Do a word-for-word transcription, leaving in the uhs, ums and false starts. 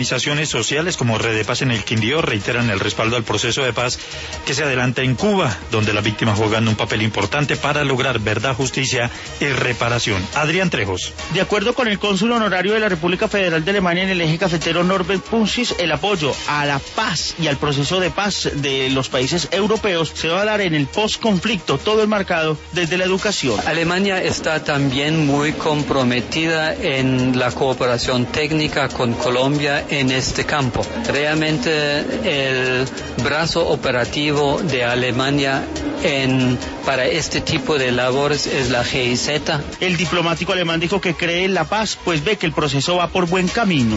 Organizaciones sociales como Red de Paz en el Quindío reiteran el respaldo al proceso de paz que se adelanta en Cuba, donde las víctimas juegan un papel importante para lograr verdad, justicia y reparación. Adrián Trejos. De acuerdo con el cónsul honorario de la República Federal de Alemania en el eje cafetero Norbert Punzis, el apoyo a la paz y al proceso de paz de los países europeos se va a dar en el postconflicto, todo enmarcado desde la educación. Alemania está también muy comprometida en la cooperación técnica con Colombia en este campo. Realmente el brazo operativo de Alemania en, para este tipo de labores es la G I Z. El diplomático alemán dijo que cree en la paz, pues ve que el proceso va por buen camino.